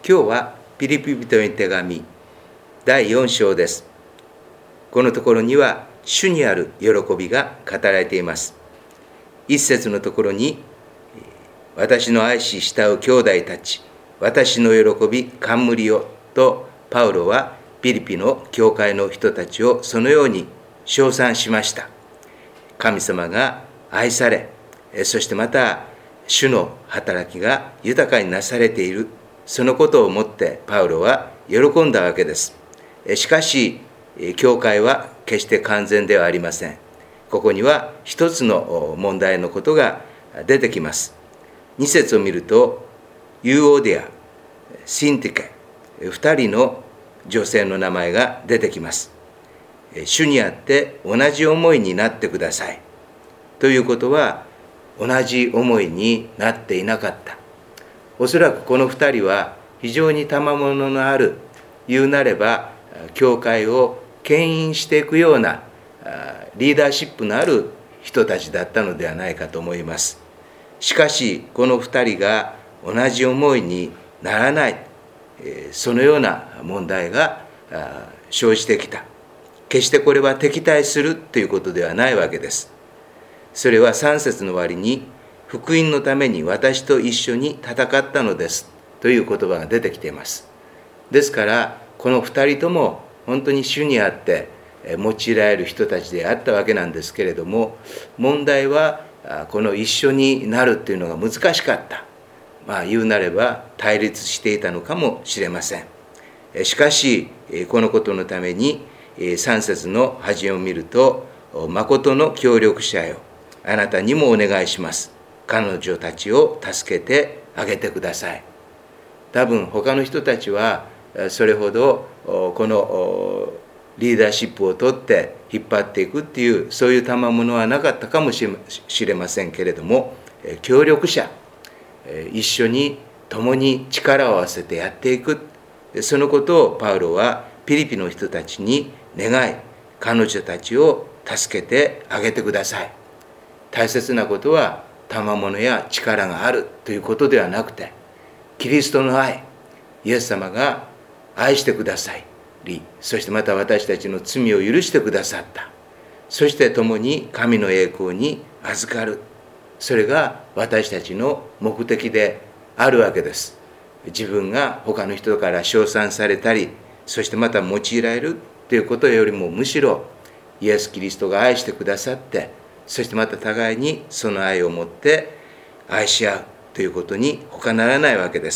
今日はピリピ人への手紙第4章です。このところには主にある喜びが語られています。一節のところに、私の愛し慕う兄弟たち、私の喜び冠よとパウロはピリピの教会の人たちをそのように称賛しました。神様が愛され、そしてまた主の働きが豊かになされている、そのことを思ってパウロは喜んだわけです。しかし教会は決して完全ではありません。ここには一つの問題のことが出てきます。2節を見ると、ユーオディア、シンティケ、2人の女性の名前が出てきます。主にあって同じ思いになってくださいということは、同じ思いになっていなかった。おそらくこの2人は非常に賜物のある、言うなれば教会を牽引していくようなリーダーシップのある人たちだったのではないかと思います。しかしこの2人が同じ思いにならない、そのような問題が生じてきた。決してこれは敵対するということではないわけです。それは3節の終わりに、福音のために私と一緒に戦ったのですという言葉が出てきています。ですからこの2人とも本当に主にあって用いられる人たちであったわけなんですけれども、問題はこの一緒になるというのが難しかった。言うなれば対立していたのかもしれません。しかしこのことのために3節の端を見ると、誠の協力者よ、あなたにもお願いします。彼女たちを助けてあげてください。多分他の人たちはそれほどこのリーダーシップを取って引っ張っていくっていう、そういう賜物はなかったかもしれませんけれども、協力者、一緒に共に力を合わせてやっていく、そのことをパウロはピリピの人たちに願い、彼女たちを助けてあげてください。大切なことは賜物や力があるということではなくて、キリストの愛、イエス様が愛してくださり、そしてまた私たちの罪を許してくださった。そして共に神の栄光に預かる。それが私たちの目的であるわけです。自分が他の人から称賛されたり、そしてまた用いられるということよりも、むしろイエス・キリストが愛してくださって、そしてまた互いにその愛を持って愛し合うということに他ならないわけです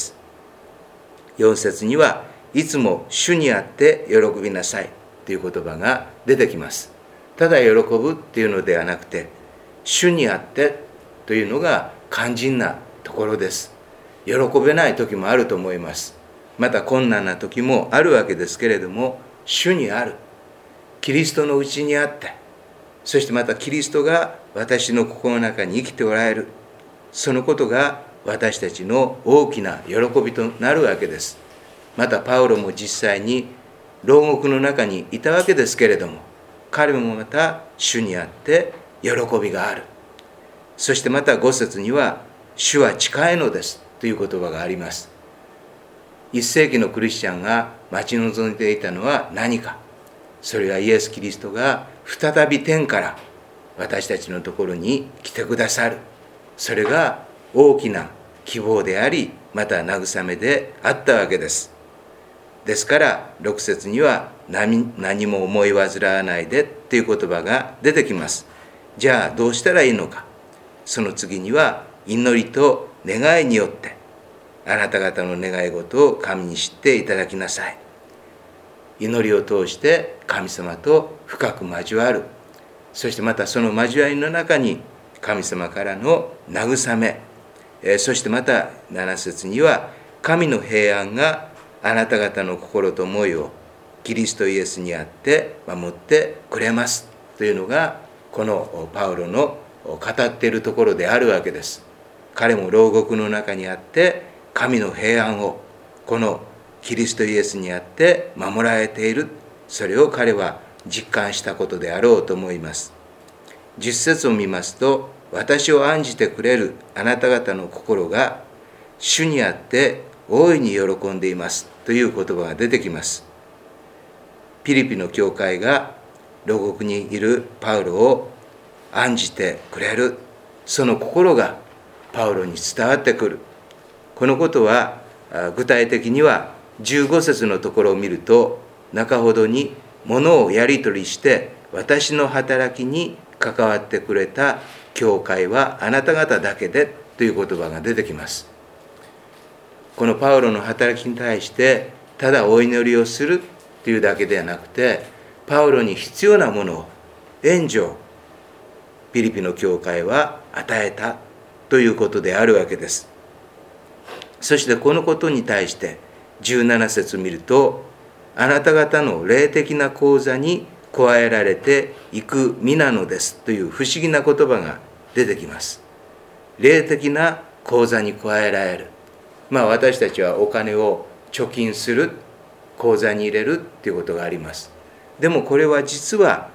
。4節には、いつも主にあって喜びなさいという言葉が出てきます。ただ喜ぶっていうのではなくて、主にあってというのが肝心なところです。喜べない時もあると思います。また困難な時もあるわけですけれども、主にある、キリストのうちにあって、そしてまたキリストが私の心の中に生きておられる、そのことが私たちの大きな喜びとなるわけです。またパウロも実際に牢獄の中にいたわけですけれども、彼もまた主にあって喜びがある。そしてまた5節には、主は近いのですという言葉があります。1世紀のクリスチャンが待ち望んでいたのは何か。それはイエス・キリストが再び天から私たちのところに来てくださる。それが大きな希望であり、また慰めであったわけです。ですから6節には、何も思い煩わないでという言葉が出てきます。じゃあどうしたらいいのか。その次には、祈りと願いによってあなた方の願い事を神に知っていただきなさい。祈りを通して神様と深く交わる。そしてまたその交わりの中に神様からの慰め、そしてまた7節には、神の平安があなた方の心と思いをキリストイエスにあって守ってくれますというのが、このパウロの語っているところであるわけです。彼も牢獄の中にあって神の平安をこのキリストイエスにあって守られている、それを彼は実感したことであろうと思います。10節を見ますと、私を案じてくれるあなた方の心が主にあって大いに喜んでいますという言葉が出てきます。ピリピの教会が牢獄にいるパウロを案じてくれる、その心がパウロに伝わってくる。このことは具体的には15節のところを見ると、中ほどに物をやり取りして私の働きに関わってくれた教会はあなた方だけでという言葉が出てきます。このパウロの働きに対してただお祈りをするというだけではなくて、パウロに必要なものを、援助をピリピの教会は与えたということであるわけです。そしてこのことに対して17節を見ると、あなた方の霊的な口座に加えられていく身なのですという不思議な言葉が出てきます。霊的な口座に加えられる。私たちはお金を貯金する、口座に入れるということがあります。でもこれは実は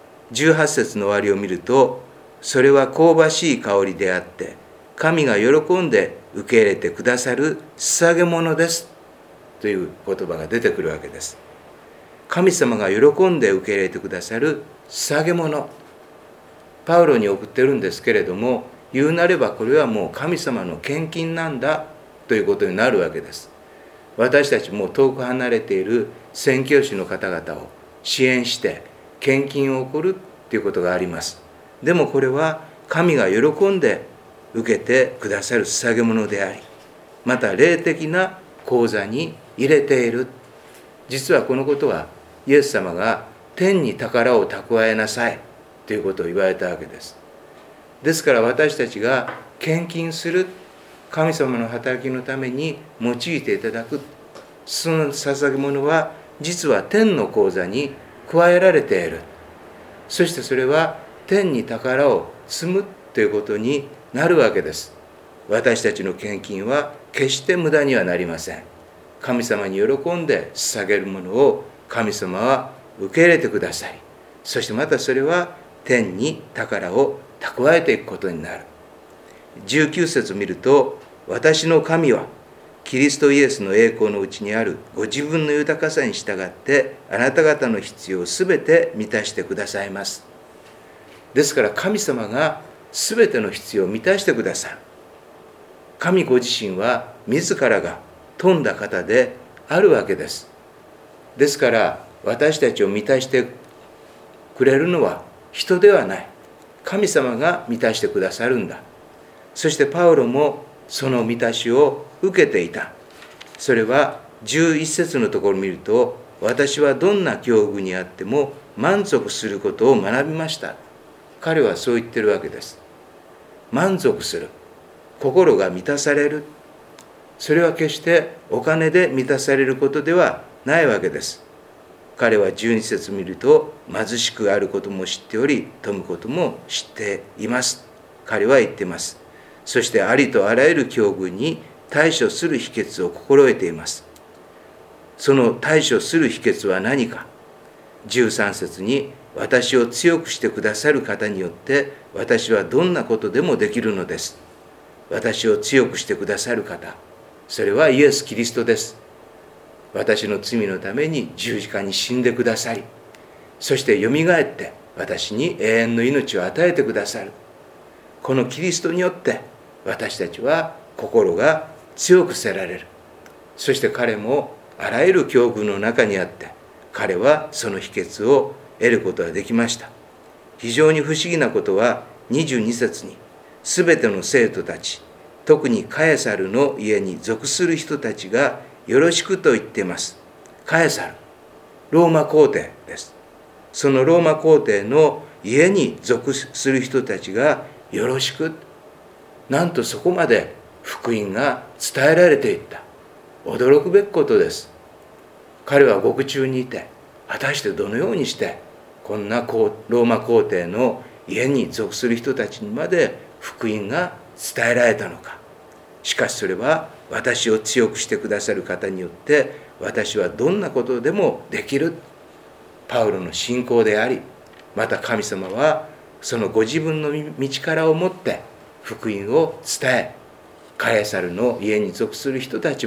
18節の終わりを見ると、それは香ばしい香りであって、神が喜んで受け入れてくださる捧げ物ですという言葉が出てくるわけです。神様が喜んで受け入れてくださる捧げ物、パウロに送ってるんですけれども、言うなればこれはもう神様の献金なんだということになるわけです。私たちも遠く離れている宣教師の方々を支援して献金を送るということがあります。でもこれは神が喜んで受けてくださる捧げ物であり、また霊的な口座に入れている。実はこのことはイエス様が天に宝を蓄えなさいということを言われたわけです。ですから私たちが献金する、神様の働きのために用いていただく、その捧げ物は実は天の口座に加えられている。そしてそれは天に宝を積むということになるわけです。私たちの献金は決して無駄にはなりません。神様に喜んで捧げるものを神様は受け入れてください。そしてまたそれは天に宝を蓄えていくことになる。19節を見ると、私の神はキリストイエスの栄光のうちにあるご自分の豊かさに従ってあなた方の必要をすべて満たしてくださいます。ですから神様がすべての必要を満たしてくださる。神ご自身は自らが富んだ方であるわけです。ですから私たちを満たしてくれるのは人ではない。神様が満たしてくださるんだ。そしてパウロもその満たしを受けていた。それは11節のところを見ると、私はどんな境遇にあっても満足することを学びました。彼はそう言ってるわけです。満足する。心が満たされる。それは決してお金で満たされることではないわけです。彼は12節見ると、貧しくあることも知っており、富むことも知っています。彼は言っています。そしてありとあらゆる境遇に対処する秘訣を心得ています。その対処する秘訣は何か。13節に、私を強くしてくださる方によって私はどんなことでもできるのです。私を強くしてくださる方、それはイエス・キリストです。私の罪のために十字架に死んでくださり、そしてよみがえって私に永遠の命を与えてくださる。このキリストによって私たちは心が強くせられる。そして彼もあらゆる境遇の中にあって、彼はその秘訣を得ることができました。非常に不思議なことは22節に、すべての生徒たち、特にカエサルの家に属する人たちがよろしくと言っています。カエサル、ローマ皇帝です。そのローマ皇帝の家に属する人たちがよろしく。なんとそこまで福音が伝えられていった。驚くべきことです。彼は獄中にいて、果たしてどのようにしてこんなローマ皇帝の家に属する人たちにまで福音が伝えられたのか。しかしそれは私を強くしてくださる方によって私はどんなことでもできる。パウロの信仰であり、また神様はそのご自分の道からをもって福音を伝え、カエサルの家に属する人たちも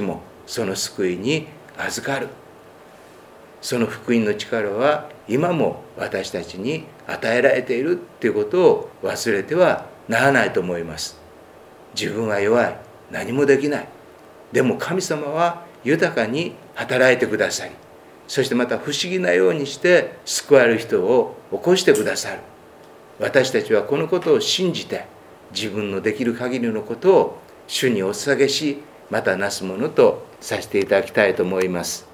その救いに預かる。その福音の力は今も私たちに与えられているということを忘れてはならないと思います。自分は弱い、何もできない。でも神様は豊かに働いてくださり、そしてまた不思議なようにして救われる人を起こしてくださる。私たちはこのことを信じて、自分のできる限りのことを主にお捧げし、またなすものとさせていただきたいと思います。